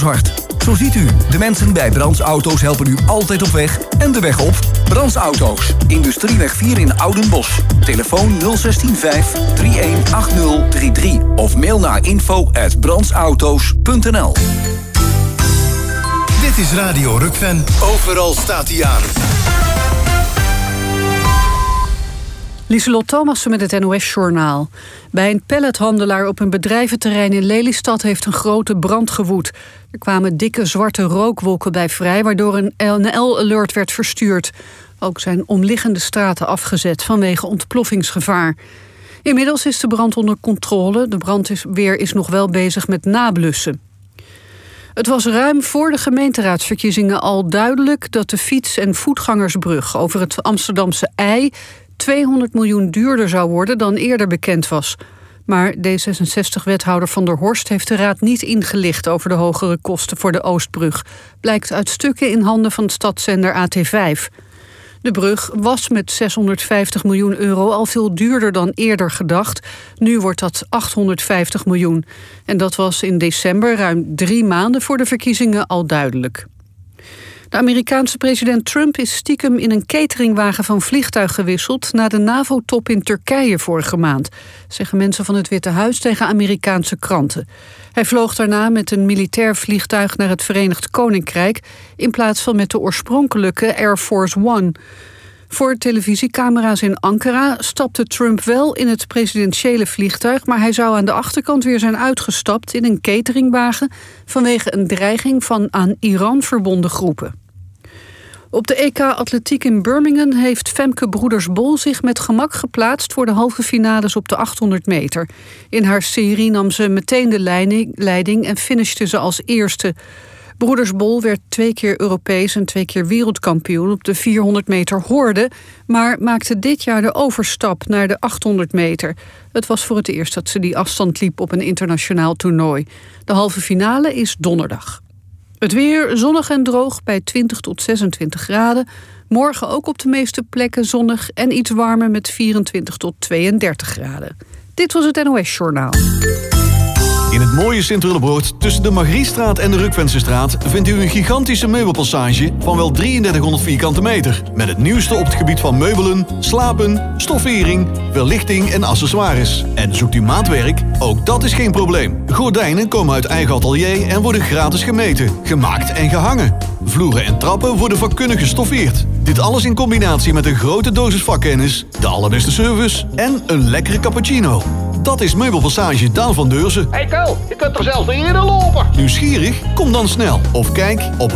hart. Zo ziet u, de mensen bij Brands Auto's helpen u altijd op weg en de weg op. Brands Auto's, Industrieweg 4 in Oudenbosch. Telefoon 0615 318033 of mail naar info@brandsauto's.nl. Dit is Radio Rukven. Overal staat hij aan. Lieselot Thomassen met het NOS-journaal. Bij een pallethandelaar op een bedrijventerrein in Lelystad heeft een grote brand gewoed. Er kwamen dikke zwarte rookwolken bij vrij, waardoor een NL-alert werd verstuurd. Ook zijn omliggende straten afgezet vanwege ontploffingsgevaar. Inmiddels is de brand onder controle. De brandweer is nog wel bezig met nablussen. Het was ruim voor de gemeenteraadsverkiezingen al duidelijk dat de fiets- en voetgangersbrug over het Amsterdamse IJ 200 miljoen duurder zou worden dan eerder bekend was. Maar D66-wethouder Van der Horst heeft de raad niet ingelicht over de hogere kosten voor de Oostbrug. Blijkt uit stukken in handen van stadszender AT5. De brug was met 650 miljoen euro al veel duurder dan eerder gedacht. Nu wordt dat 850 miljoen. En dat was in december, ruim 3 maanden voor de verkiezingen, al duidelijk. De Amerikaanse president Trump is stiekem in een cateringwagen van vliegtuig gewisseld na de NAVO-top in Turkije vorige maand, zeggen mensen van het Witte Huis tegen Amerikaanse kranten. Hij vloog daarna met een militair vliegtuig naar het Verenigd Koninkrijk in plaats van met de oorspronkelijke Air Force One. Voor televisiecamera's in Ankara stapte Trump wel in het presidentiële vliegtuig, maar hij zou aan de achterkant weer zijn uitgestapt in een cateringwagen vanwege een dreiging van aan Iran verbonden groepen. Op de EK Atletiek in Birmingham heeft Femke Broeders-Bol zich met gemak geplaatst voor de halve finales op de 800 meter. In haar serie nam ze meteen de leiding en finishte ze als eerste. Broeders-Bol werd 2 keer Europees en 2 keer wereldkampioen op de 400 meter horde, maar maakte dit jaar de overstap naar de 800 meter. Het was voor het eerst dat ze die afstand liep op een internationaal toernooi. De halve finale is donderdag. Het weer zonnig en droog bij 20 tot 26 graden. Morgen ook op de meeste plekken zonnig en iets warmer met 24 tot 32 graden. Dit was het NOS-journaal. In het mooie Sint-Willebroord, tussen de Margriestraat en de Rukvensestraat, vindt u een gigantische meubelpassage van wel 3300 vierkante meter. Met het nieuwste op het gebied van meubelen, slapen, stoffering, verlichting en accessoires. En zoekt u maatwerk? Ook dat is geen probleem. Gordijnen komen uit eigen atelier en worden gratis gemeten, gemaakt en gehangen. Vloeren en trappen worden vakkundig gestoffeerd. Dit alles in combinatie met een grote dosis vakkennis, de allerbeste service en een lekkere cappuccino. Dat is Meubelpassage Daan van Deurzen. Hey Ko, je kunt er zelfs niet eerder lopen. Nieuwsgierig? Kom dan snel. Of kijk op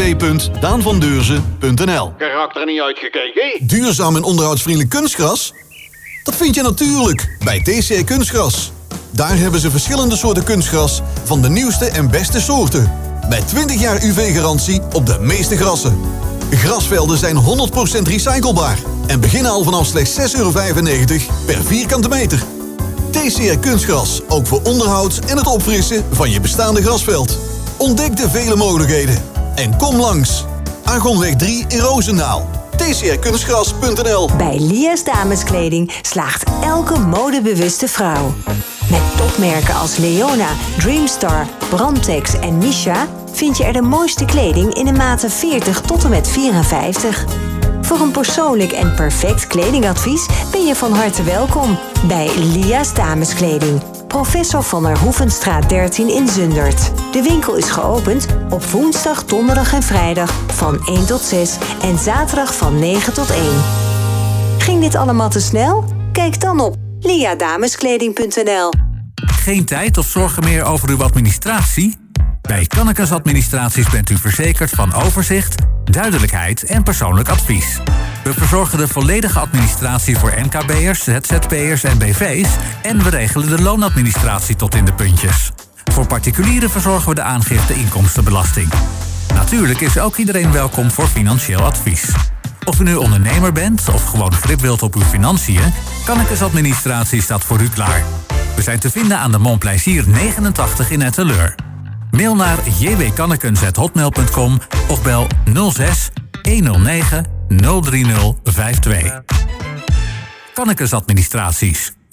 www.daanvandeurzen.nl. Karakter niet uitgekeken. Duurzaam en onderhoudsvriendelijk kunstgras? Dat vind je natuurlijk bij TCR Kunstgras. Daar hebben ze verschillende soorten kunstgras van de nieuwste en beste soorten. Met 20 jaar UV-garantie op de meeste grassen. Grasvelden zijn 100% recyclebaar en beginnen al vanaf slechts €6,95 per vierkante meter. TCR Kunstgras, ook voor onderhoud en het opfrissen van je bestaande grasveld. Ontdek de vele mogelijkheden en kom langs. Argonweg 3 in Roosendaal. tcrkunstgras.nl. Bij Lia's Dameskleding slaagt elke modebewuste vrouw. Met topmerken als Leona, Dreamstar, Brandtex en Misha vind je er de mooiste kleding in de maten 40 tot en met 54. Voor een persoonlijk en perfect kledingadvies ben je van harte welkom bij Lia's Dameskleding. Professor van der Hoevenstraat 13 in Zundert. De winkel is geopend op woensdag, donderdag en vrijdag van 1 tot 6 en zaterdag van 9 tot 1. Ging dit allemaal te snel? Kijk dan op liadameskleding.nl. Geen tijd of zorgen meer over uw administratie? Bij Kannekes Administraties bent u verzekerd van overzicht, duidelijkheid en persoonlijk advies. We verzorgen de volledige administratie voor NKB'ers, ZZP'ers en BV's en we regelen de loonadministratie tot in de puntjes. Voor particulieren verzorgen we de aangifte inkomstenbelasting. Natuurlijk is ook iedereen welkom voor financieel advies. Of u nu ondernemer bent of gewoon grip wilt op uw financiën, Kannekes Administratie staat voor u klaar. We zijn te vinden aan de Montplaisir 89 in Etteleur. Mail naar jwkannekens@hotmail.com of bel 06 109 03052. Kannekes Administraties.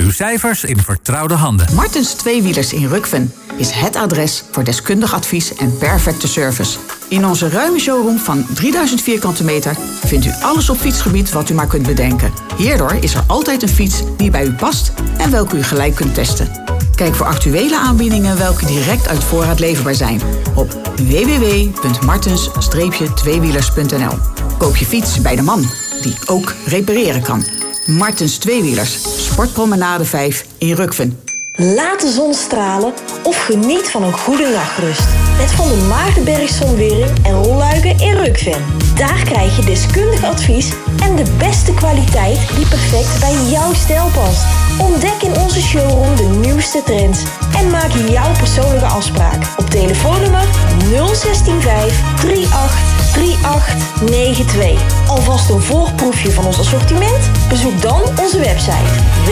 Uw cijfers in vertrouwde handen. Martens Tweewielers in Rukven is het adres voor deskundig advies en perfecte service. In onze ruime showroom van 3000 vierkante meter vindt u alles op fietsgebied wat u maar kunt bedenken. Hierdoor is er altijd een fiets die bij u past en welke u gelijk kunt testen. Kijk voor actuele aanbiedingen welke direct uit voorraad leverbaar zijn op www.martens-tweewielers.nl. Koop je fiets bij de man die ook repareren kan. Martens Tweewielers, Sportpromenade 5 in Rukven. Laat de zon stralen of geniet van een goede nachtrust. Met Van der Maagdenberg Zonwering en Rolluiken in Rukven. Daar krijg je deskundig advies en de beste kwaliteit die perfect bij jouw stijl past. Ontdek in onze showroom de nieuwste trends en maak jouw persoonlijke afspraak op telefoonnummer 0165 383892. Alvast een voorproefje van ons assortiment? Bezoek dan onze website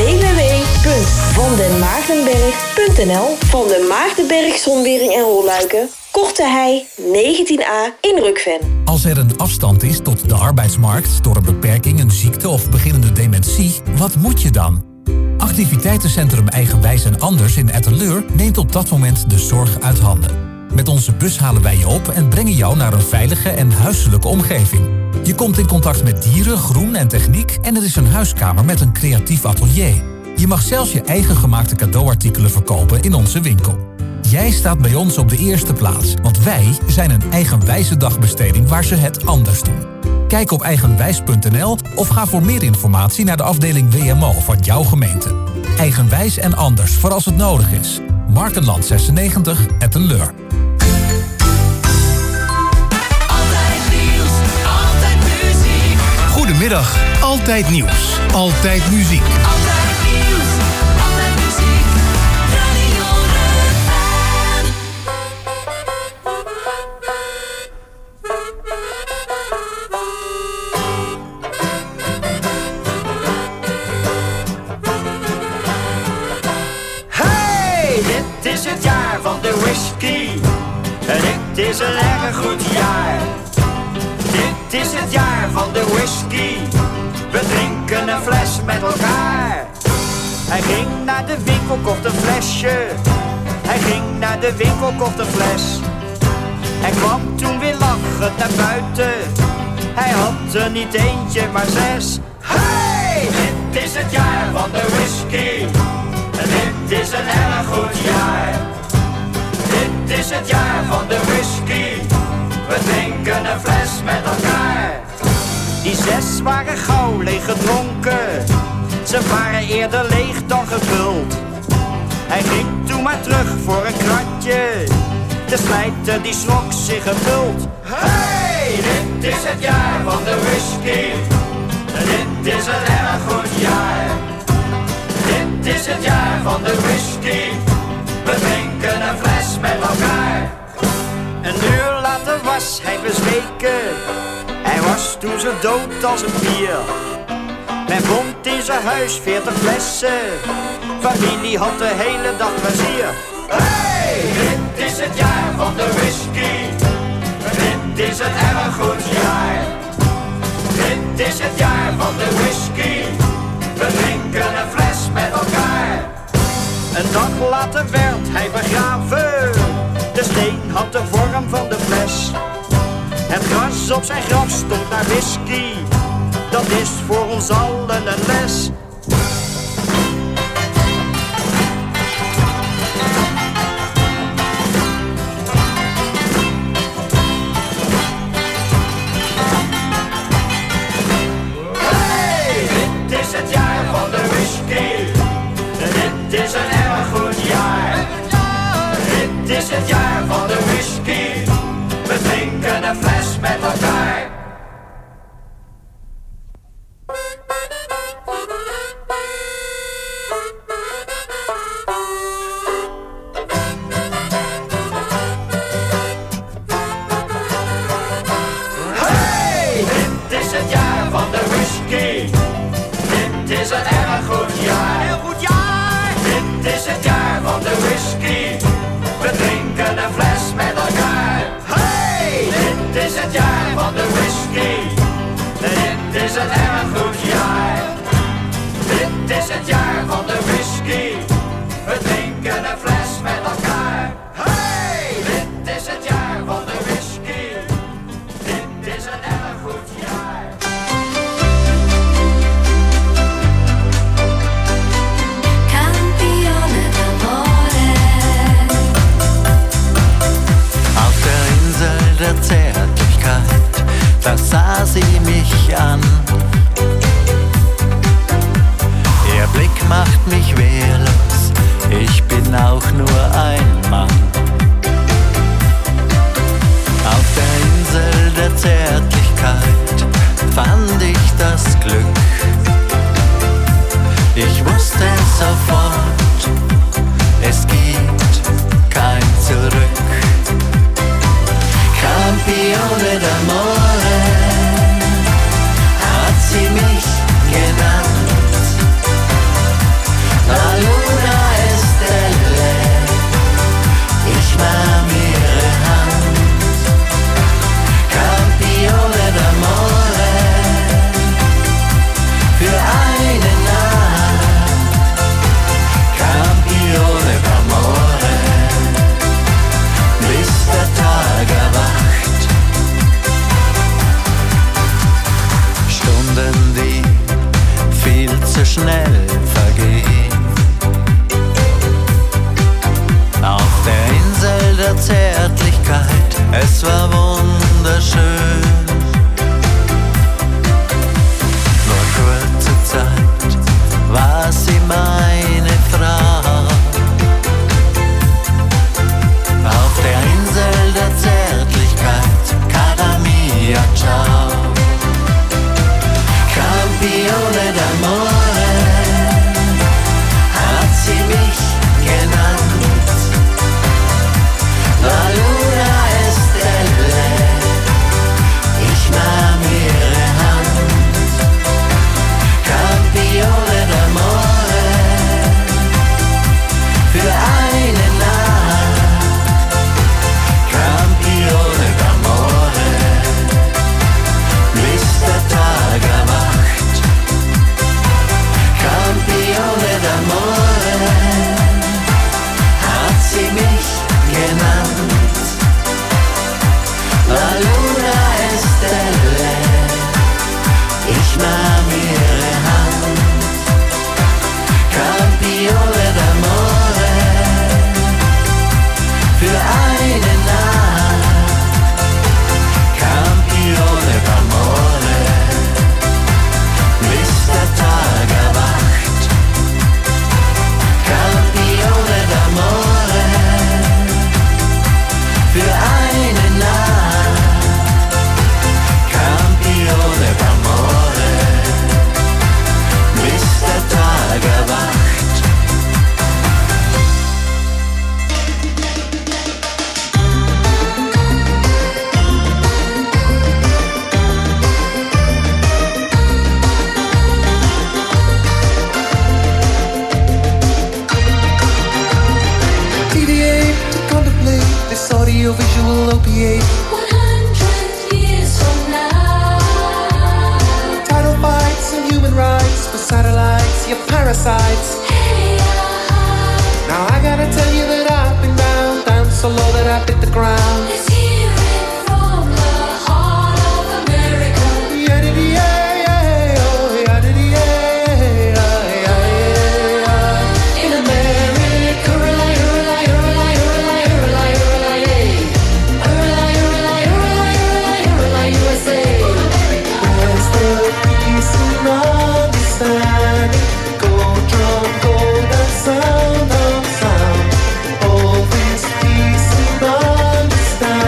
www.vandenmaagdenberg.nl. Van den Maagdenberg Zonwering en Rolluiken, Korte Hei 19a in Rukven. Als er een afstand is tot de arbeidsmarkt door een beperking, een ziekte of beginnende dementie, wat moet je dan? Activiteitencentrum Eigenwijs en Anders in Etteleur neemt op dat moment de zorg uit handen. Met onze bus halen wij je op en brengen jou naar een veilige en huiselijke omgeving. Je komt in contact met dieren, groen en techniek en er is een huiskamer met een creatief atelier. Je mag zelfs je eigen gemaakte cadeauartikelen verkopen in onze winkel. Jij staat bij ons op de eerste plaats, want wij zijn een eigenwijze dagbesteding waar ze het anders doen. Kijk op eigenwijs.nl of ga voor meer informatie naar de afdeling WMO van jouw gemeente. Eigenwijs en Anders voor als het nodig is. Markenland 96, Etteleur. Goedemiddag, Altijd Nieuws, Altijd Muziek. Altijd nieuws, altijd muziek, Radio Rukven. Hey, dit is het jaar van de whisky. Dit is een erg goed jaar. Dit is het jaar van de whisky. We drinken een fles met elkaar. Hij ging naar de winkel, kocht een flesje. Hij ging naar de winkel, kocht een fles. Hij kwam toen weer lachend naar buiten. Hij had er niet eentje, maar 6. Hey, dit is het jaar van de whisky. Dit is een erg goed jaar. Dit is het jaar van de whisky. We drinken een fles met elkaar. Die 6 waren gauw leeg gedronken. Ze waren eerder leeg dan gevuld. Hij ging toen maar terug voor een kratje. De slijter die schrok zich gevuld. Hey, dit is het jaar van de whisky. Dit is een erg goed jaar. Dit is het jaar van de whisky. We drinken een fles met elkaar. Een uur later was hij bezweken. Hij was toen zo dood als een bier. Men vond in zijn huis 40 flessen. Familie had de hele dag plezier. Hey, dit is het jaar van de whisky. Dit is een erg goed jaar. Dit is het jaar van de whisky. We drinken een fles met elkaar. Een dag later werd hij begraven. De steen had de vorm van de fles. Het gras op zijn graf stond naar whisky. Dat is voor ons allen een les. Hey, dit is het jaar van de whisky. Dit is een erg goed jaar. Dit is het jaar van de whisky. We drinken een fles met elkaar. Hey, dit is het jaar van de whisky. Dit is een erg goed jaar. Heel goed jaar. Dit is het jaar van de whisky. We drinken een fles met elkaar. Hey, dit is het jaar van de whisky. Dit is een erg goed jaar. Dit is het jaar van de whisky. Zärtlichkeit, da sah sie mich an. Ihr Blick macht mich wehrlos, ich bin auch nur ein Mann. Auf der Insel der Zärtlichkeit fand ich das Glück. Ich wusste sofort, es gibt kein Zurück. Campione d'amore hat sie mich genannt. La Luna Estelle, ich nahm ihre Hand. Campione d'amore, für eine Nacht. Campione d'amore, bis der Tag erwacht. Stunden, die viel zu schnell vergehen. Auf der Insel der Zärtlichkeit, es war wunderschön. Nur kurze Zeit war sie meine Frau. Auf der Insel der Zärtlichkeit, cara mia, ciao. Campione d'amore hat sie mich genannt. La Luna Estelle, ich nahm ihre Hand. Campione d'amore, für eine Nacht. Campione d'amore, bis der Tag erwacht. Campione d'amore hat sie mich genannt. La Luna Estelle, ich nahm ihre Hand. Campione d'amore, für eine Nacht. Campione d'amore, bis der Tag erwacht. Campione d'amore, für eine Nacht. Campione d'amore, bis der Tag erwacht. TDA to contemplate this audio-visual opiate. 100 years from now. Title fights and human rights for satellites, you parasites. Hey, Now I gotta tell you that I've been down so low that I hit the ground. let's hear it from the heart of America. In America, rely, rely, rely, rely, rely, rely, rely, rely, rely, rely, USA. Where's the peace and understanding? Gold drum, gold and sound of sound. All this peace and understanding.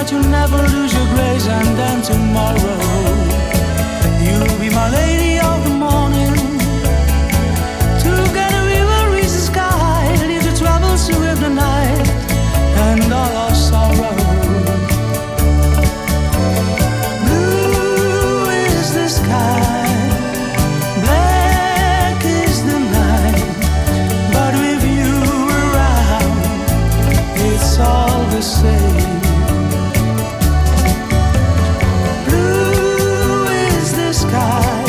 but you'll never lose your grace. And then tomorrow you'll be my lady of the morning. Together we will reach the sky, leave the troubles to with the night and all our sorrow. Blue is the sky, black is the night, but with you around, it's all the same. Blue is the sky,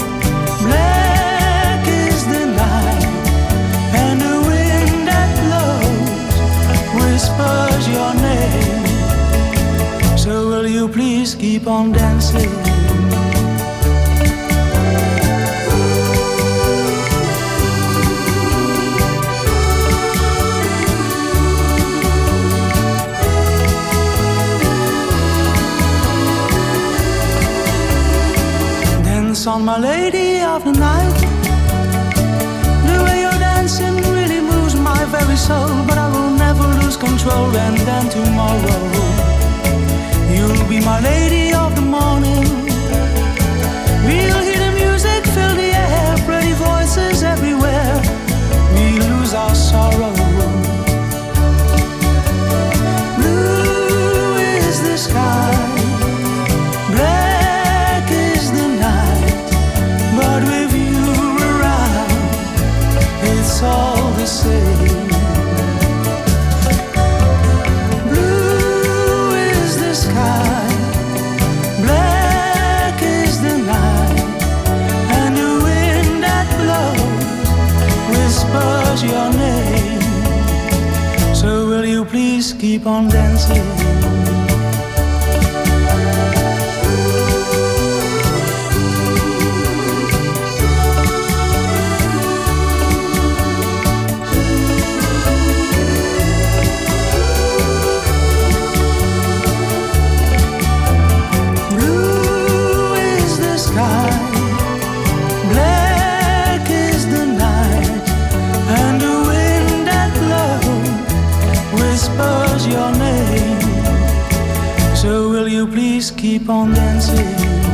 black is the night, and the wind that blows whispers your name. So will you please keep on dancing? Dance on, my lady of the night. The way you're dancing really moves my very soul, but I will never lose control. And then tomorrow you'll be my lady of the morning. We'll hear the music fill the air, pretty voices everywhere. We lose our sorrow. Blue is the sky, black is the night, but with you around, it's all the same. Blue is the sky, black is the night, and the wind that blows whispers your name. So will you please keep on dancing? Blue is the sky, black is the night, and the wind that blows whispers your name. So will you please keep on dancing?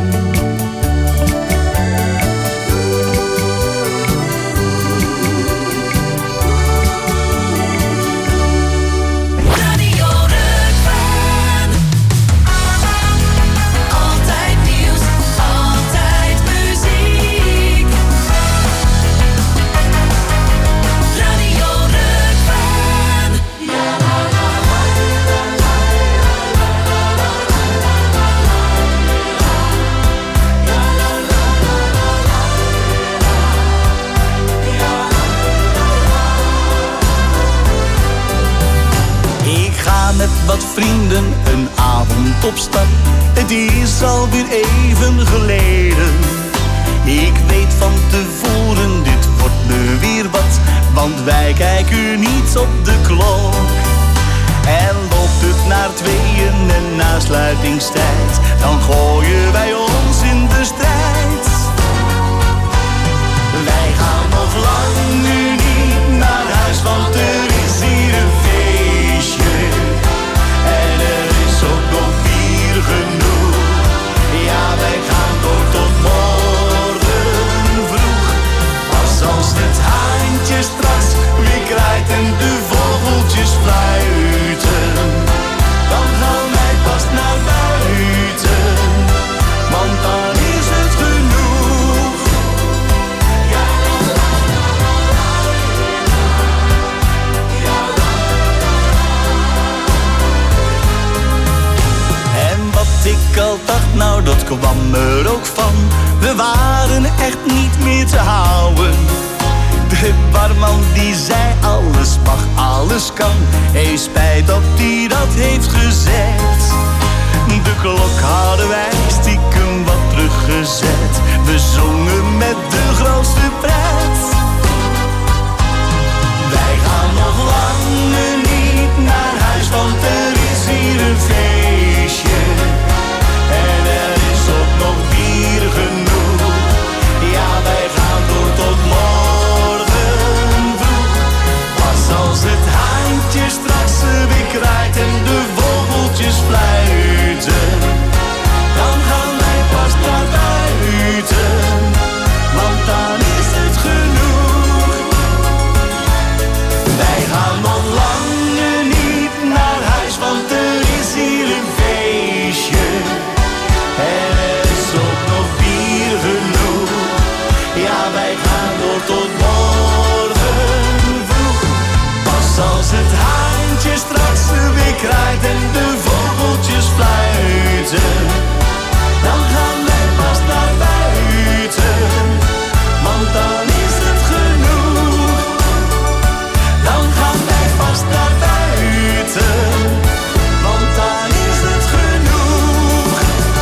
Radio Rukven. Altijd nieuws, altijd muziek. Radio Rukven. Ik ga met wat vrienden een avond op stap. Het is alweer even geleden. Ik weet van tevoren, dit wordt me weer wat. Want wij kijken niet op de klok. En loopt het naar tweeën en na sluitingstijd, dan gooien wij ons in de strijd. Wij gaan nog lang nu niet naar huis, want er is hier een feestje. En er is ook nog bier genoeg. Ja, wij gaan door tot morgen vroeg. Pas als het haantje straks weer kraait en de vogeltjes fluiten, dan gaan wij pas naar buiten, want dan is het genoeg. Ja, la, la, la, la, ja, la, la, la. En wat ik al dacht, nou dat kwam er ook van. We waren echt niet meer te houden. De barman die zei alles mag, alles kan. Hey, spijt dat hij dat heeft gezegd. De klok hadden wij stiekem wat teruggezet. We zongen met de grootste pret. Wij gaan nog lang niet naar huis, want er is hier een feestje. En er is ook nog bier genoeg. Ja, wij gaan door tot morgen vroeg. Pas als het haantje straks weer kraait en de vogeltjes fluiten, Ja, wij gaan door tot morgen vroeg. Pas als het haantje straks weer kraait en de vogeltjes fluiten, dan gaan wij pas naar buiten, want dan is het genoeg. Dan gaan wij pas naar buiten, want dan is het genoeg.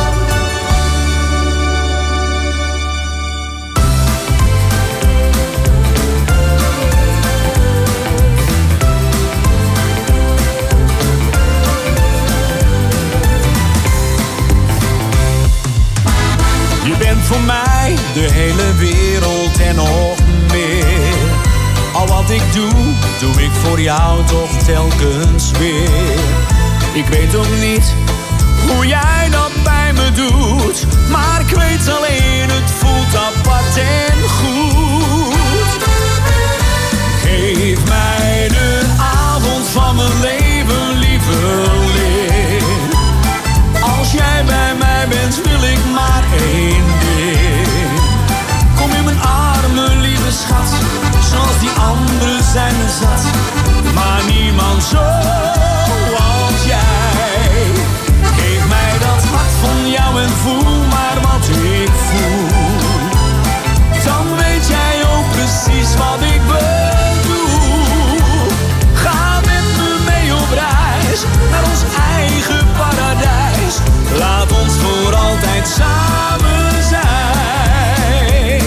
Je bent voor mij de hele wereld en nog meer. Al wat ik doe ik voor jou toch telkens weer. Ik weet ook niet hoe jij dat bij me doet, maar ik weet alleen het voelt apart en goed. Geef mij de avond van mijn leven, lieverlee. Als jij bij mij bent wil ik maar één ding. Kom in mijn armen, lieve schat, zoals die anderen zijn er zat, maar niemand zoals jij. Geef mij dat hart van jou en voel maar wat ik voel. Dan weet jij ook precies wat ik bedoel. Ga met me mee op reis naar ons eigen paradijs. Laat ons voor altijd samen zijn.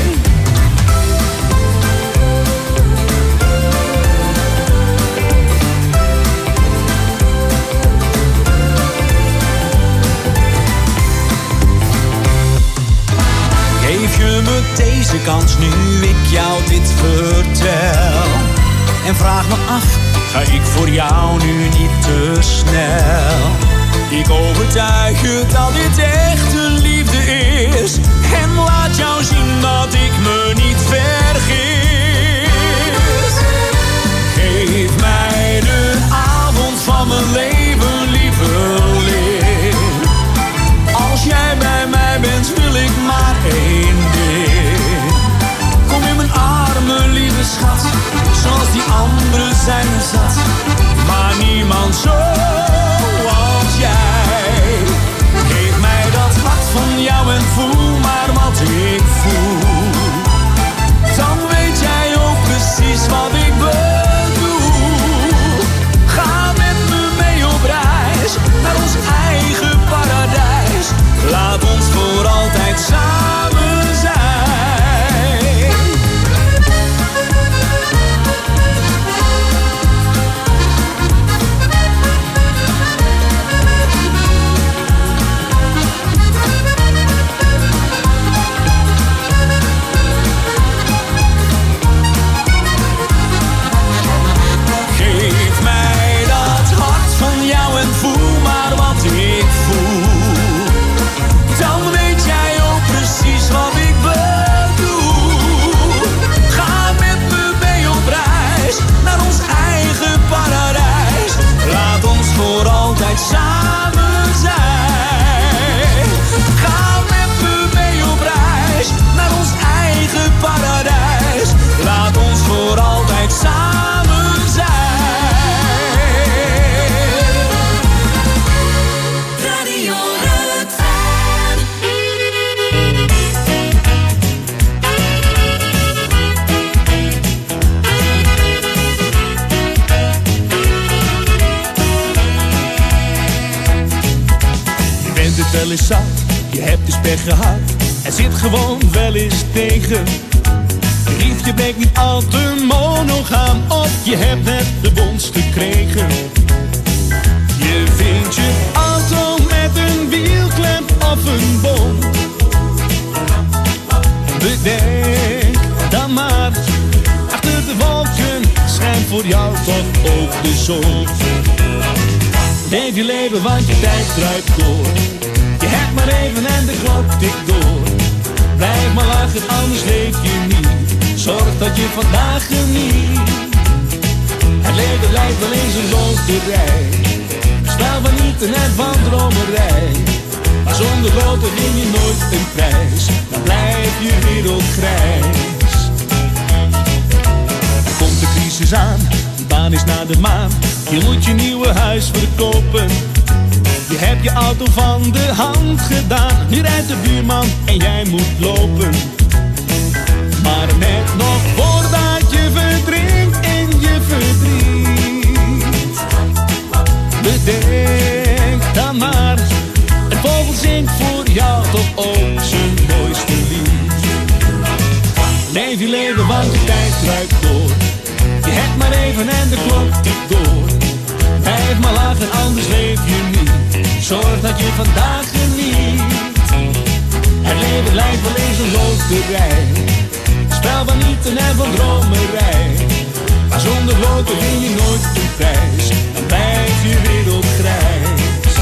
Geef je me deze kans nu ik jou dit vertel, en vraag me af, ga ik voor jou nu niet te snel? Ik overtuig je dat dit echte liefde is, en laat jou zien dat ik me niet vergis. Geef mij de avond van mijn leven, lieverlee. Als jij bij mij bent wil ik maar één ding. Kom in mijn armen, lieve schat, zoals die anderen zijn er zat, maar niemand zoals jij. Geef mij dat hart van jou en voel maar wat ik voel. Dan weet jij ook precies wat ik bedoel. Ga met me mee op reis naar ons eigen paradijs. Laat ons voor altijd samen zijn. Geef mij dat hart van jou en voel maar wat ik voel. Dan weet jij ook precies wat ik bedoel. Ga met me mee op reis naar ons eigen paradijs. Laat ons voor altijd samen zijn. Ga met me mee op reis naar ons eigen paradijs. Laat ons voor altijd samen zijn. Radio Rukven. Je bent het wel eens zat, je hebt dus pech gehad. Het zit gewoon wel eens tegen. Je liefde bleek niet al te monogaam, of je hebt net de bons gekregen. Je vindt je auto met een wielklem of een bom. Bedenk dan maar, achter de wolken schijnt voor jou toch ook de zon. Leef je leven, want je tijd druipt door. Je hebt maar even en de klok tikt door. Blijf maar lachen, anders leef je niet. Zorg dat je vandaag geniet. Het leven lijkt wel eens een loterij. Spel van nieten en van dromerij. Maar zonder loten win je nooit een prijs. Dan blijf je wereldgrijs. de maan. Je moet je nieuwe huis verkopen. Je hebt je auto van de hand gedaan. Nu rijdt de buurman en jij moet lopen. Maar net nog voordat je verdrinkt in je verdriet. Bedenk dan maar, een vogel zingt voor jou toch ook zijn mooiste lied. Leef je leven, want de tijd druipt door. Je hebt maar even en de klok tikt door. Blijf maar lachen, anders leef je niet. Zorg dat je vandaag geniet. Het leven lijkt wel eens een loterij. Spel van nieten en van dromerij. Maar zonder loten win je nooit een prijs. Dan blijf je wereldgrijs.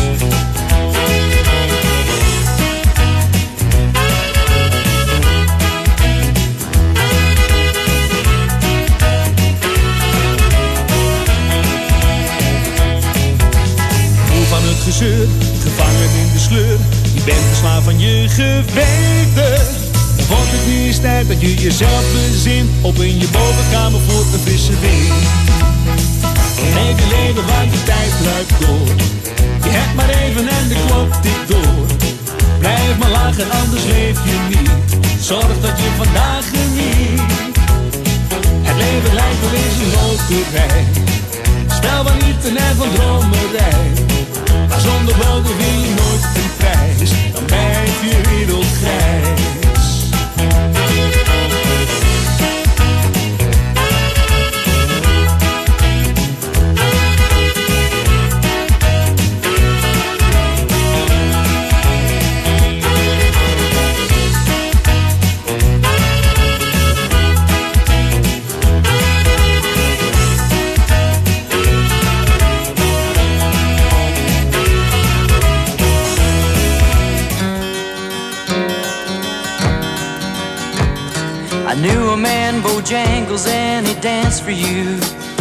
Van het gezeur, gevangen in de sleur. Je bent verslaafd van je geweten. Wordt het nu eens tijd dat je jezelf bezint. Op in je bovenkamer voor een frisse wind. Leef je leven, want de tijd druipt door. Je hebt maar even en de klok tikt door. Blijf maar lachen, anders leef je niet. Zorg dat je vandaag geniet. Het leven lijkt wel eens een loterij. Spel van nieten en van dromerij. Maar zonder loten win je nooit een prijs. Dan blijf je wereldgrijs. I knew a man, Bojangles, and he danced for you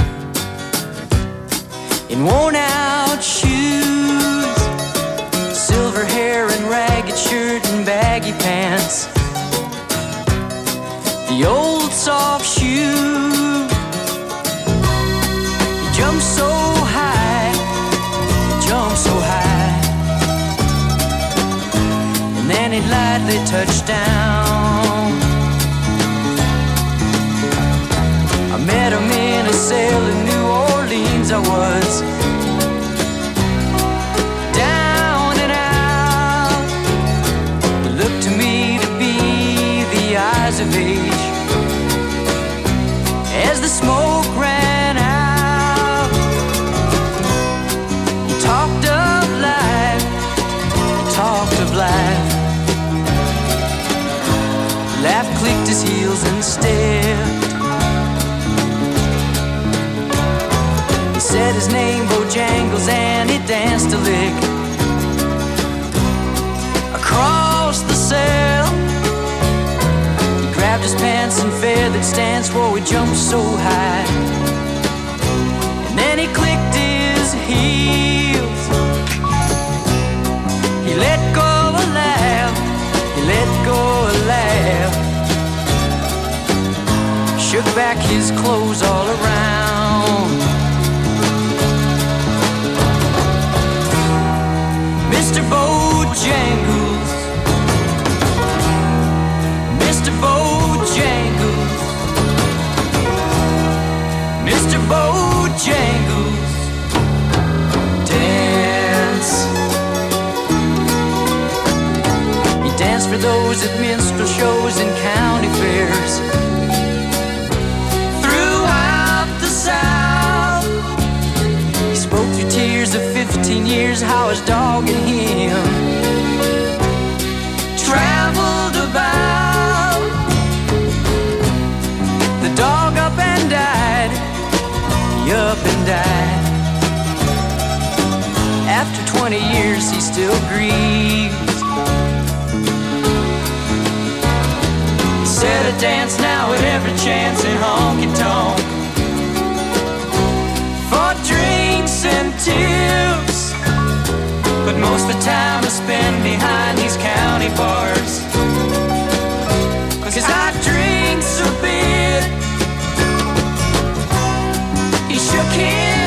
in worn-out shoes, silver hair and ragged shirt and baggy pants, the old soft shoe. He jumped so high, and then he'd lightly touch down. I met him in a cell in New Orleans. I was down and out. He looked to me to be the eyes of age. As the smoke ran out, he talked of life, Laugh clicked his heels and stared. Said his name, Bojangles, and he danced a lick across the cell. He grabbed his pants and feathered stance, whoa, he jumped so high. And then he clicked his heels. He let go a laugh, he let go a laugh. Shook back his clothes all around. Mr. Bojangles, Mr. Bojangles, Mr. Bojangles, dance. He danced for those at minstrel shows and county fairs throughout the South. He spoke through tears of 15 years how his dog and him traveled about. The dog up and died, he up and died. After 20 years he still grieves. He said I dance now at every chance in honky-tonk for drinks and tips. But most of the time I spend behind these county bars, 'cause I drink so bit. He shook his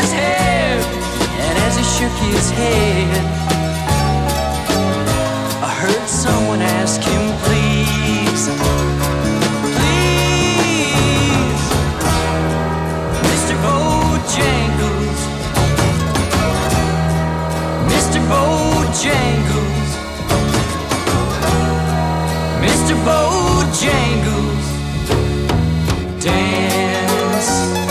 his head. I heard someone ask him, please, please, Mr. Bojangles, Mr. Bojangles, Mr. Bojangles, dance.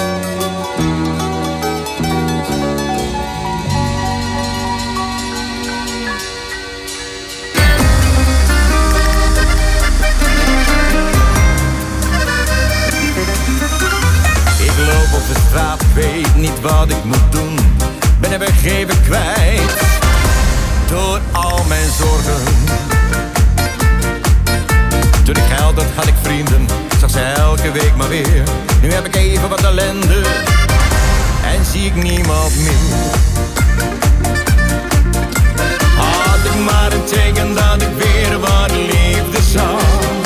Ik loop op de straat, weet niet wat ik moet doen. Ben er weg even kwijt door al mijn zorgen. Toen ik geld had, had ik vrienden, zag ze elke week maar weer. Nu heb ik even wat ellende en zie ik niemand meer. Had ik maar een teken dat ik weer wat liefde zag.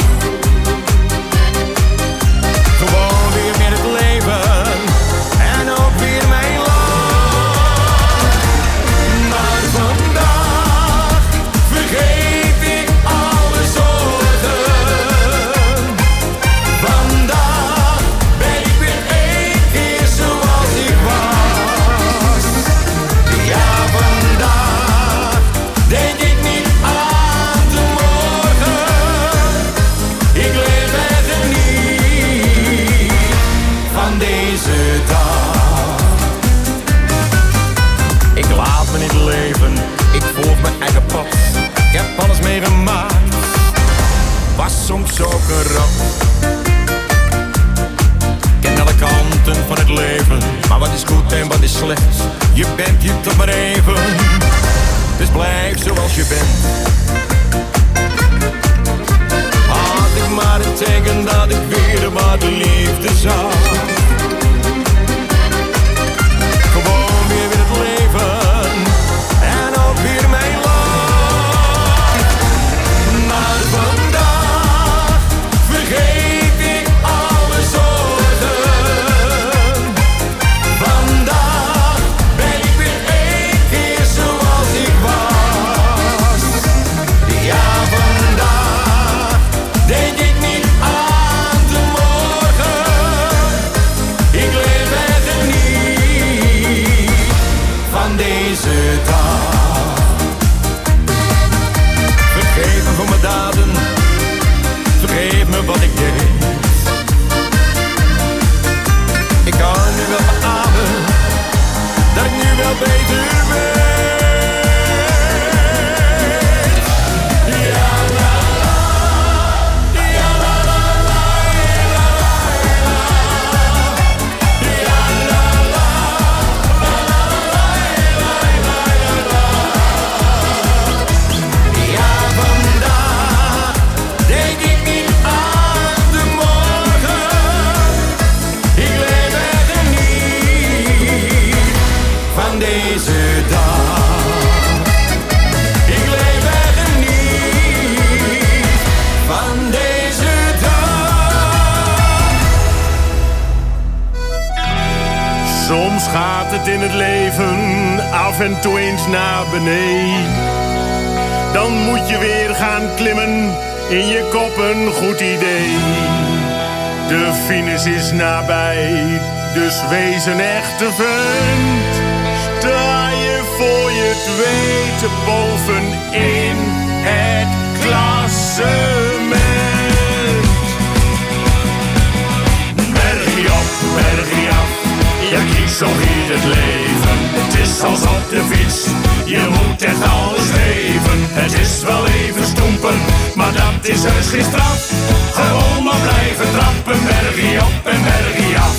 Gewoon weer met het leven en ook weer mijn lach. Maar vandaag vergeet ik alle zorgen. Vandaag ben ik weer één keer zoals ik was. Ja, vandaag denk ik niet aan de morgen. Ik leef en geniet van deze dag. Ik laat me niet leven, ik volg mijn eigen pad. Ik heb alles meegemaakt, was soms ook een rat. Ken alle kanten van het leven, maar wat is goed en wat is slecht, je bent hier toch maar even. Dus blijf zoals je bent. Had ik maar een teken dat ik weer wat liefde zag. Gewoon weer het leven en ook weer mijn lach. Maar vandaag vergeet ik alle zorgen. Vandaag ben ik weer één keer zoals ik was. Ja, vandaag denk ik niet aan de morgen. Ik leef en geniet van deze dag. Vergeef me voor mijn daden, vergeef me wat ik deed. Ik kan nu wel beamen dat ik nu wel beter weet. Ja, la, la, ja, la, la, la, ja, la, la, ja, vandaag denk ik niet aan de morgen. Ik leef en geniet van deze dag. Ik leef en geniet van deze dag. Soms gaat het in het leven af en toe eens naar beneden. Dan moet je weer gaan klimmen, in je kop een goed idee. De finish is nabij, dus wees een echte vent. Sta je voor je het weet bovenin het klassement. Bergie op, bergie af, ja kies zo hier het leven. Het is als op de fiets, je moet echt alles geven. Het is wel even stoempen, maar dat is heus geen straf. Gewoon maar blijven trappen, bergie op en bergie af.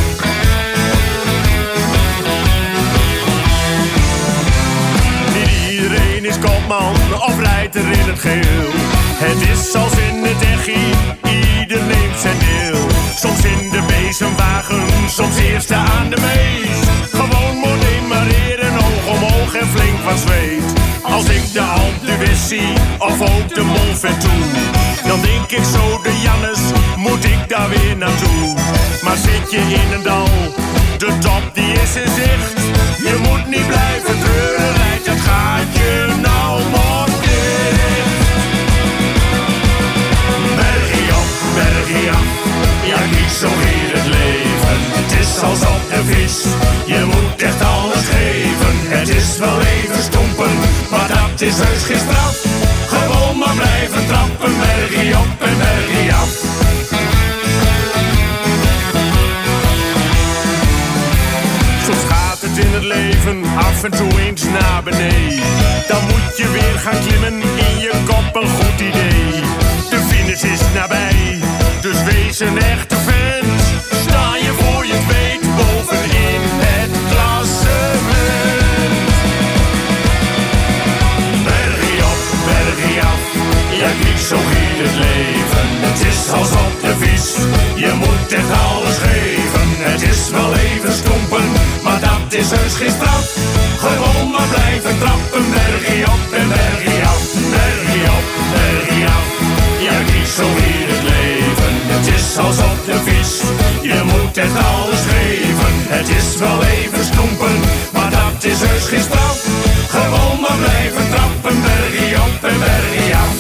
Niet iedereen is kopman of rijdt er in het geel. Het is als in het echi, ieder neemt zijn deel. Soms in de bezemwagen, soms eerste aan de mees. Gewoon moet demareren, oog om oog en flink van zweet. Als ik de Alpe d'Huez zie, of ook de Mont Ventoux, dan denk ik zo, de Jannes, moet ik daar weer naartoe. Maar zit je in een dal, de top die is in zicht. Je moet niet blijven treuren, rijd hier het leven. Het is als op de vis, je moet echt alles geven. Het is wel even stompen, maar dat is heus geen straf. Gewoon maar blijven trappen, bergie op en bergie af. Soms gaat het in het leven af en toe eens naar beneden. Dan moet je weer gaan klimmen, in je kop een goed idee. De finish is nabij, dus wees een echte vent. Sta je voor je het weet bovenin het klassement. Bergie op, bergie af, ja kijk zo giet het leven. Het is als op de vis, je moet echt alles geven. Het is wel even stompen, maar dat is heus geen straf. Gewoon maar blijven trappen, bergie op en bergie af. Bergie op, bergie af, ja kijk zo hier het leven. Het is als op de vis, je moet echt alles geven. Het is wel even stompen, maar dat is heus geen straf. Gewoon maar blijven trappen, bergie op en bergie af.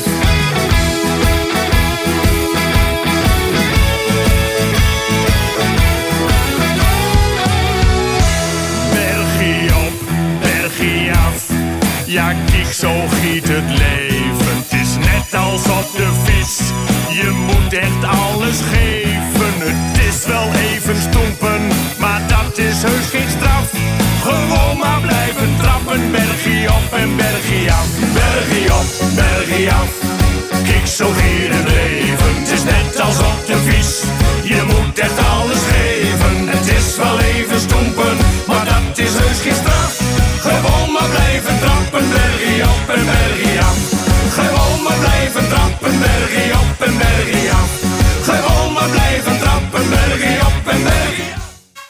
Ja, kijk, zo giet het leven. Het is net als op de vis. Je moet echt alles geven. Het is wel even stompen, maar dat is heus geen straf. Gewoon maar blijven trappen. Bergie op en bergie af. Bergie op, bergie af. Kijk, zo giet het leven. Het is net als op de vis. Je moet echt alles geven. Het is wel even stompen, maar dat is heus geen straf. Gewoon maar blijven trappen, bergie op en bergie af. Gewoon maar blijven trappen, bergie op en bergie af. Gewoon maar blijven trappen, bergie op en bergie af.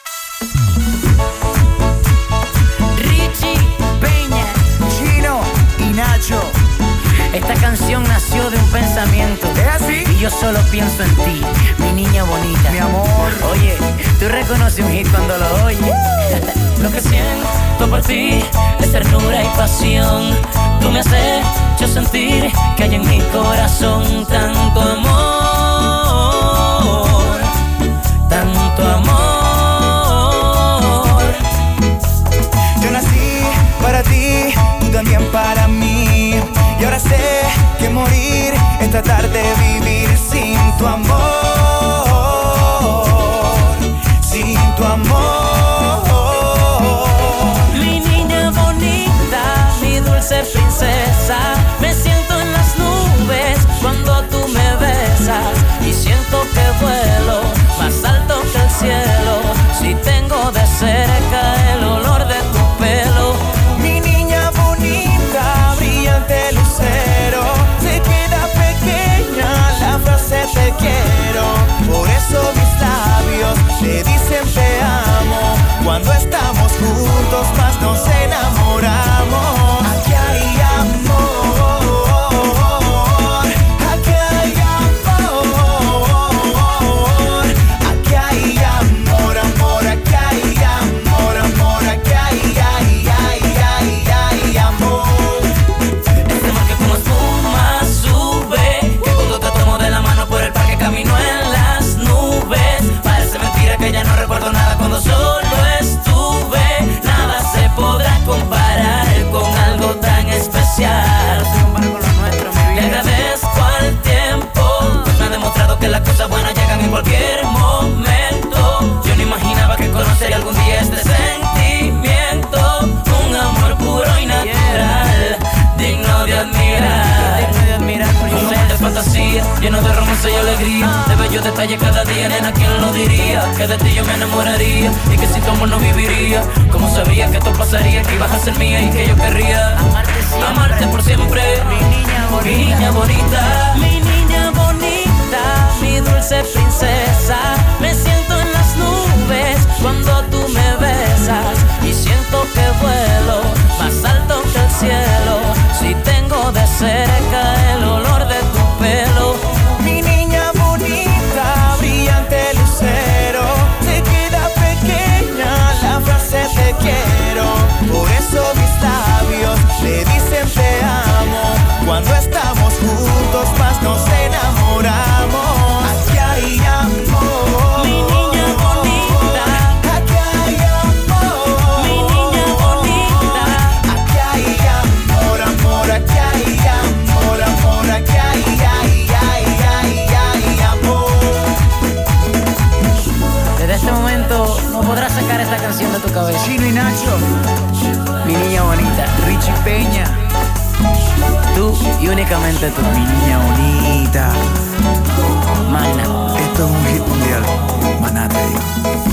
Richie Peña, Chino y Nacho. Esta canción nació de un pensamiento. ¿Es así? Y yo solo pienso en ti, mi niña bonita. Mi amor. Oye, tú reconoces un hit cuando lo oyes. Lo que siento por ti es ternura y pasión. Tú me has hecho sentir que hay en mi corazón tanto amor, tanto amor. Yo nací para ti, tú también para mí. Y ahora sé que morir es tratar de vivir sin tu amor, sin tu amor. Mi niña bonita, mi dulce princesa, me siento en las nubes cuando tú me besas y siento que vuelo más alto que el cielo si tengo de cerca el olor de tu pelo. Mi niña bonita, brillante lucero, se queda pequeña la frase te quiero. Por eso mis labios te dicen te amo. Cuando estamos juntos más nos enamoramos. Aquí hay amor, aquí hay amor, aquí hay amor, amor, aquí hay amor, amor, aquí hay amor. Este mar que como espuma sube, que cuando te tomo de la mano por el parque camino en las nubes. Parece mentira que ya no recuerdo nada cuando solo estuve. Nada se podrá comparar con algo tan especial. Le agradezco al tiempo, pues me ha demostrado que las cosas buenas llegan en cualquier momento. Yo no imaginaba que conocería algún día este sentimiento. Un amor puro y natural, digno de admirar. Un ser de fantasía, lleno de romance y alegría, de bellos detalles cada día, nena, ¿quién lo diría? Que de ti yo me enamoraría y que sin tu amor no viviría. ¿Cómo sabría que esto pasaría? Que ibas a ser mía y que yo querría amarte por siempre. Mi niña bonita, mi niña bonita, mi dulce princesa. Me siento en las nubes cuando tú me besas y siento que vuelo más alto que el cielo si tengo de cerca el olor de tu pelo. Mi niña bonita, brillante lucero, se queda pequeña la frase te quiero. Por eso mis labios le dicen te amo. Cuando estamos juntos más nos enamoramos. Aquí hay amor. cabeza. Chino y Nacho, mi niña bonita, Richie Peña. Tú y únicamente tú, mi niña bonita. Mana, esto es un hit mundial. Maná, te digo.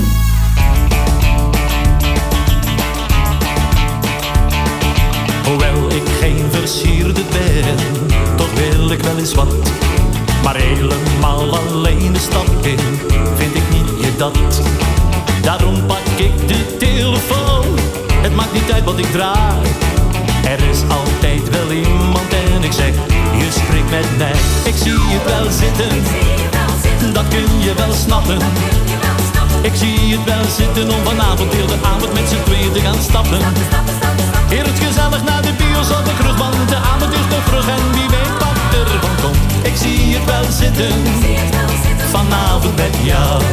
Hoewel ik geen versierde ben, toch wil ik wel eens wat. Maar helemaal alleen de stad in, vind ik niet je dat. Daarom pak ik de telefoon, het maakt niet uit wat ik draai. Er is altijd wel iemand en ik zeg, je spreekt met mij. Ik zie het wel zitten, dat kun je wel snappen. Ik zie het wel zitten om vanavond heel de avond met z'n tweeën te gaan stappen. Heer het gezellig naar de bios op de kroeg, want de avond is nog vroeg en wie weet wat ervan komt. Ik zie het wel zitten, vanavond met jou.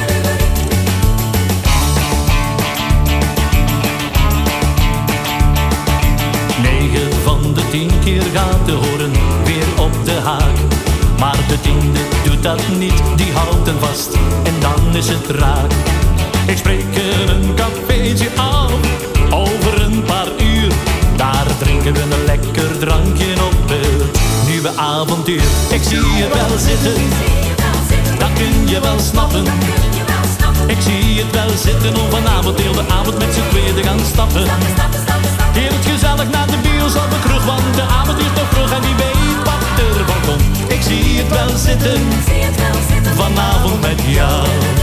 Negen van de 10 keer gaat de horen weer op de haak. Maar de 10e doet dat niet, die houdt hem vast en dan is het raak. Ik spreek er een cafeetje af, over een paar uur. Daar drinken we een lekker drankje op het nieuwe avontuur. Ik zie je wel zitten, dat kun je wel snappen. Ik zie het wel zitten om vanavond heel de avond met z'n tweeën te gaan stappen. Heel het gezellig naar de bios op de kroeg, want de avond is nog vroeg en wie weet wat ervan komt. Ik zie het wel zitten, vanavond met jou.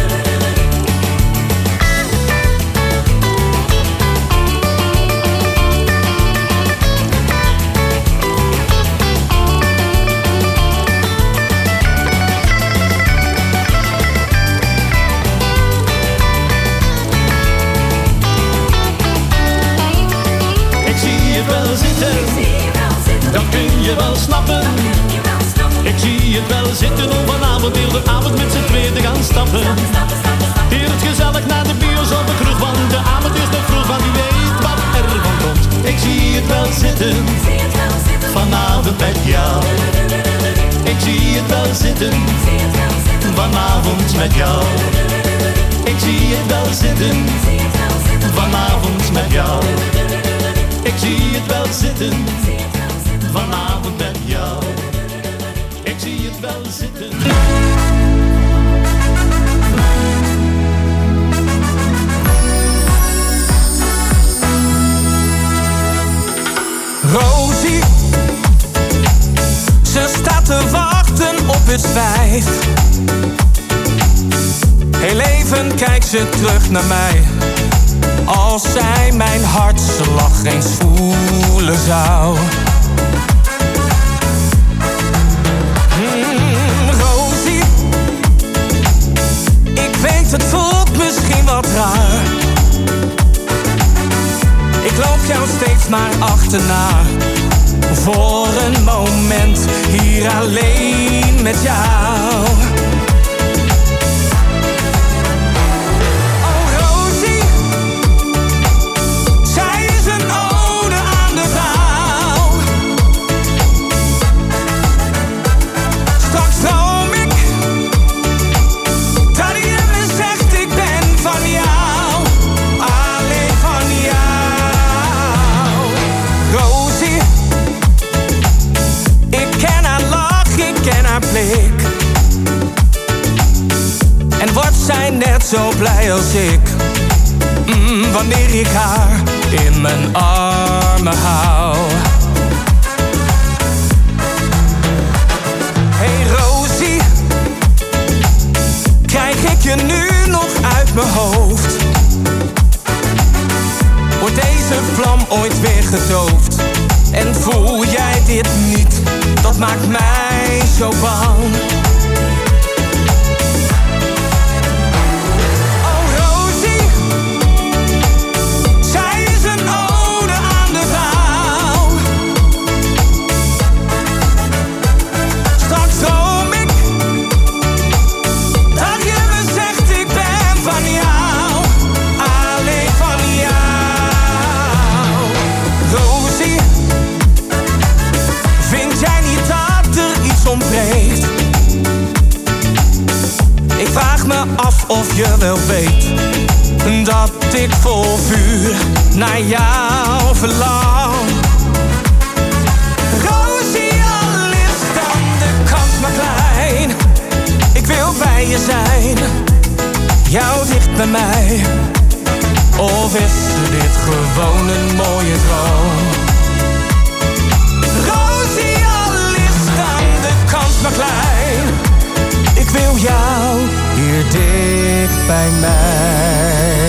Dat kun je wel snappen. Ik zie het wel zitten om vanavond heel de avond met z'n tweeën te gaan stappen. Hier het gezellig naar de bios op de kroeg, want de avond is nog vroeg, want wie weet wat ervan komt. Ik zie het wel zitten, vanavond met jou. Ik zie het wel zitten, vanavond met jou. Ik zie het wel zitten, vanavond met jou. Ik zie het wel zitten, vanavond met jou. Ik zie het wel zitten. Rosie, ze staat te wachten op het spijt. Heel even kijkt ze terug naar mij. Als zij mijn hartslag eens voelen zou. Rosie, ik weet het voelt misschien wat raar. Ik loop jou steeds maar achterna. Voor een moment hier alleen met jou. En wordt zij net zo blij als ik, wanneer ik haar in mijn armen hou. Hey Rosie, krijg ik je nu nog uit mijn hoofd? Wordt deze vlam ooit weer gedoofd? En voel jij dit niet? Dat maakt mij zo bang. Oh Rosie, zij is een ode aan de vrouw. Straks droom ik dat je me zegt ik ben van jou, alleen van jou. Rosie, vind jij niet dat er iets ontbreekt? wel weet dat ik vol vuur naar jou verlang. Rosie, al is dan de kans maar klein, ik wil bij je zijn, jou dicht bij mij. Of is dit gewoon een mooie droom? Rosie, al is dan de kans maar klein, ik wil jou hier dicht bij mij.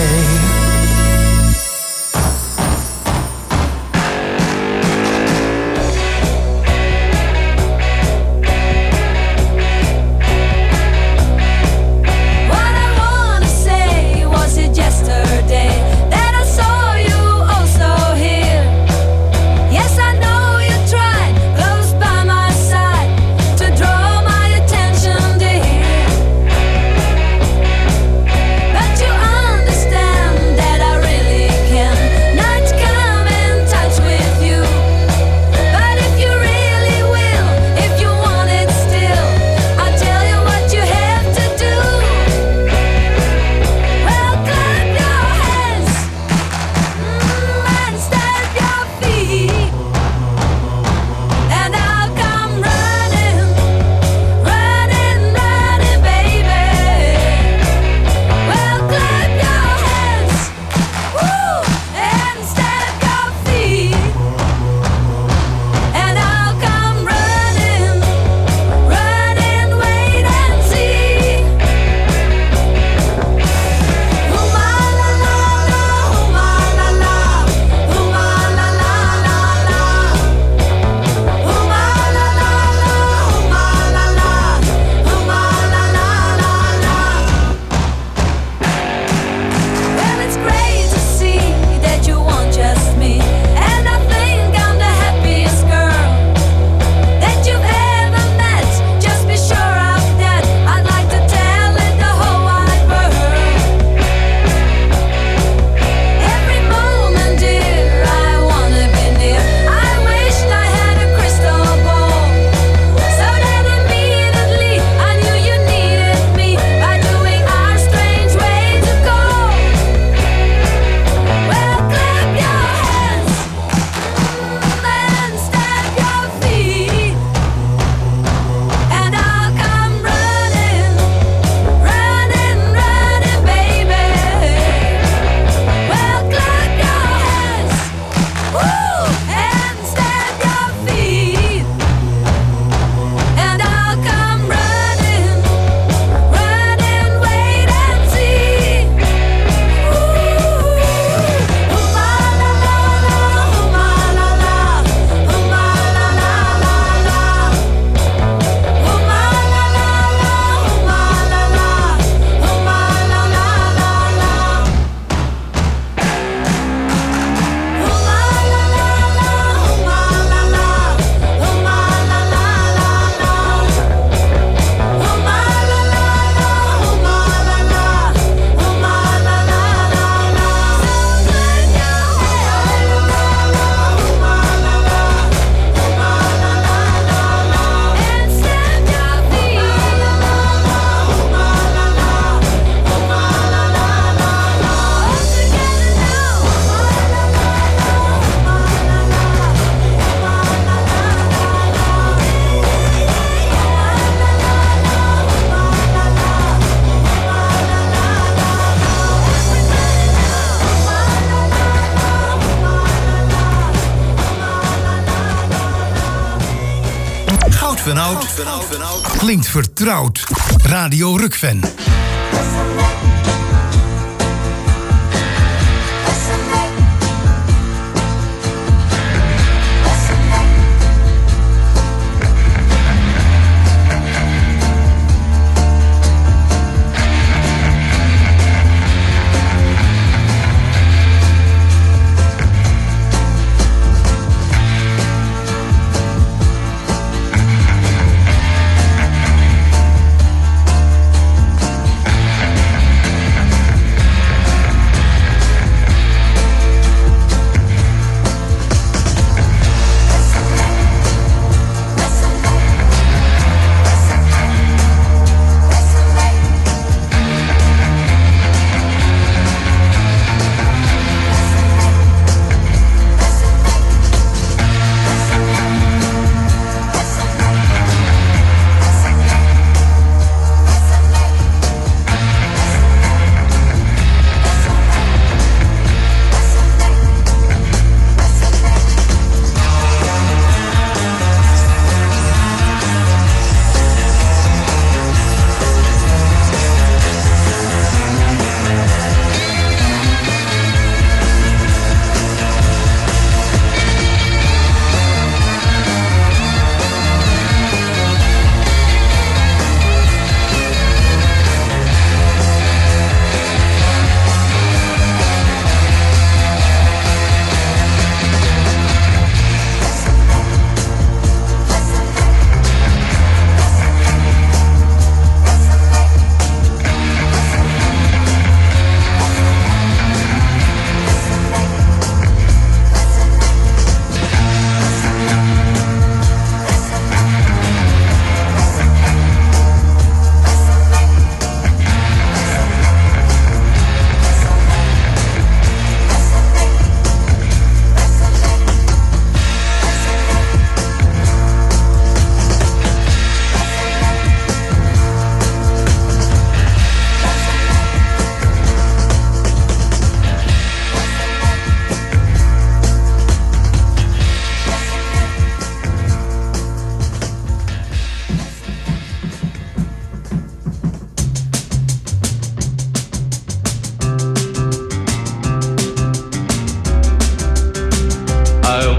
van oud klinkt vertrouwd. Radio Rukven.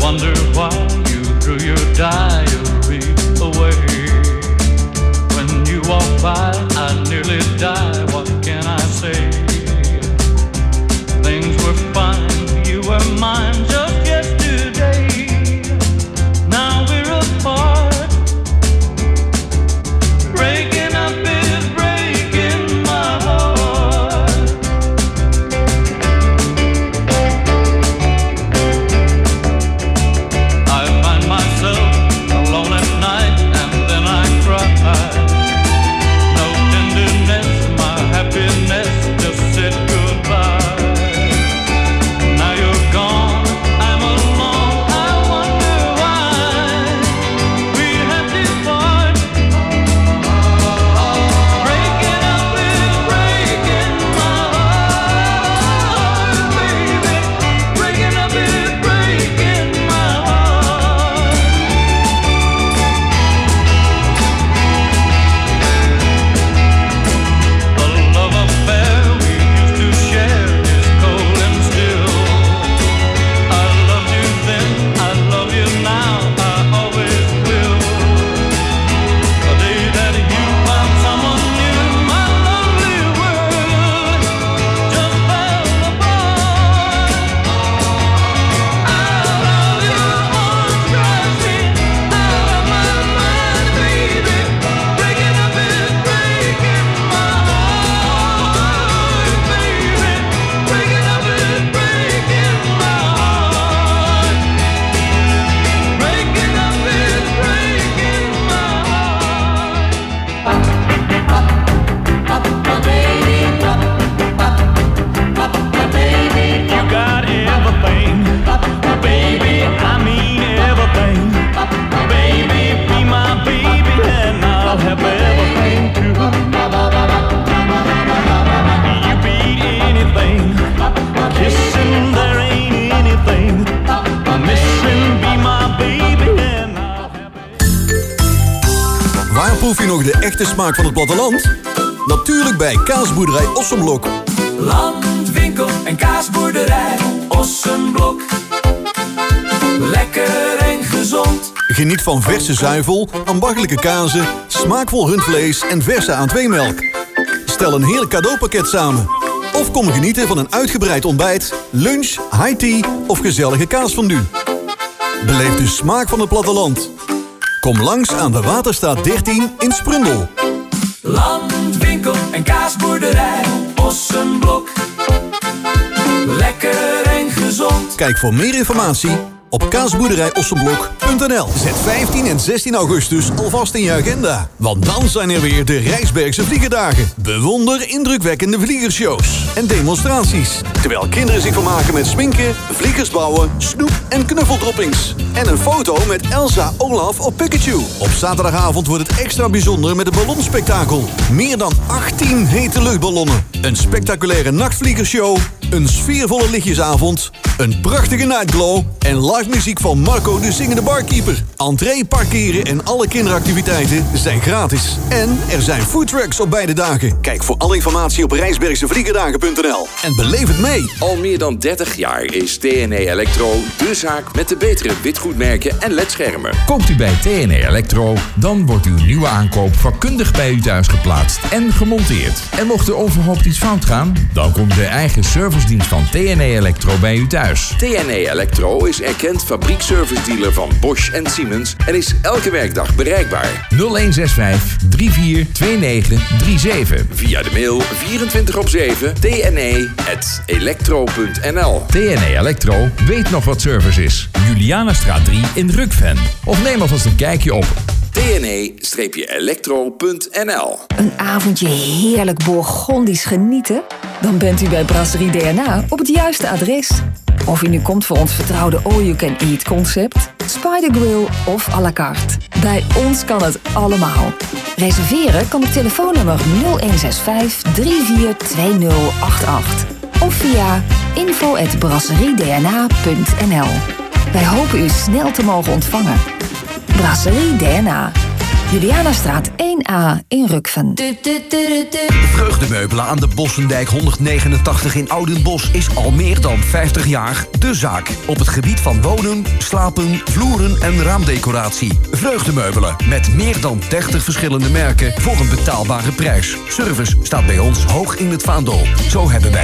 wonder why you threw your diary away. When you walk by, I nearly die. What can I say? Things were fine, you were mine just yesterday. Now we're apart. Breaking up is breaking my heart. I find myself alone at night and then I cry. No tenderness, my happiness just said goodbye. Now you're gone, I'm alone, I wonder why we had to part. Breaking up is breaking my heart, baby. Breaking up is breaking my heart. The love affair we used to share is cold and still. I loved you then, I love you now, I always will. The day that you found someone new, my lovely world just fell apart. Out of your arms, drives me out of my mind, baby. Breaking up is breaking my heart, baby. Breaking up is breaking my heart. Breaking up is breaking my heart. You got everything, baby, I mean everything. Baby, be my baby and I'll have everything too. You beat anything, kissing there ain't anything. Missing, be my baby and Waar proef je nog de echte smaak van het platteland? Natuurlijk bij Kaasboerderij Ossenblok. Landwinkel en kaasboerderij Ossenblok. Lekker en gezond. Geniet van verse zuivel, ambachtelijke kazen, smaakvol rundvlees en verse A2-melk. Stel een heerlijk cadeaupakket samen. Of kom genieten van een uitgebreid ontbijt, lunch, high tea of gezellige kaasfondue. Beleef de smaak van het platteland. Kom langs aan de Waterstaat 13 in Sprundel. Landwinkel en kaasboerderij Ossenblok. Lekker en gezond. Kijk voor meer informatie op kaasboerderijossenblok.nl. Zet 15 en 16 augustus alvast in je agenda. Want dan zijn er weer de Rijsbergse Vliegerdagen. Bewonder indrukwekkende vliegershows en demonstraties. Terwijl kinderen zich vermaken met sminken, vliegers bouwen, snoep en knuffeldroppings. En een foto met Elsa, Olaf of Pikachu. Op zaterdagavond wordt het extra bijzonder met een ballonspektakel. Meer dan 18 hete luchtballonnen. Een spectaculaire nachtvliegershow. Een sfeervolle lichtjesavond. Een prachtige nightglow. En live muziek van Marco de Zingende Barkeeper. Entree, parkeren en alle kinderactiviteiten zijn gratis. En er zijn foodtrucks op beide dagen. Kijk voor alle informatie op rijsbergsevliegerdagen.nl. En beleef het mee. Al meer dan 30 jaar is TNE Electro de zaak met de betere witgoedmerken en ledschermen. Komt u bij TNE Electro, dan wordt uw nieuwe aankoop vakkundig bij u thuis geplaatst en gemonteerd. En mocht er onverhoopt iets fout gaan, dan komt de eigen servicedienst van TNE Electro bij u thuis. TNE Electro is erkend fabriekservice-dealer van Bosch en Siemens en is elke werkdag bereikbaar. 0165 342937. Via de mail 24/7 tne@electro.nl. TNE Electro weet nog wat service is. Julianastraat 3 in Rukven. Of neem alvast een kijkje op tne-electro.nl. Een avondje heerlijk Bourgondisch genieten? Dan bent u bij Brasserie DNA op het juiste adres. Of u nu komt voor ons vertrouwde all-you-can-eat concept, Spider Grill of à la carte. Bij ons kan het allemaal. Reserveren kan op telefoonnummer 0165 342088 of via info@brasseriedna.nl. Wij hopen u snel te mogen ontvangen. Brasserie DNA. Julianastraat 1A in Rukven. Vreugdemeubelen aan de Bossendijk 189 in Oudenbosch is al meer dan 50 jaar de zaak. Op het gebied van wonen, slapen, vloeren en raamdecoratie. Vreugdemeubelen met meer dan 30 verschillende merken voor een betaalbare prijs. Service staat bij ons hoog in het vaandel. Zo hebben wij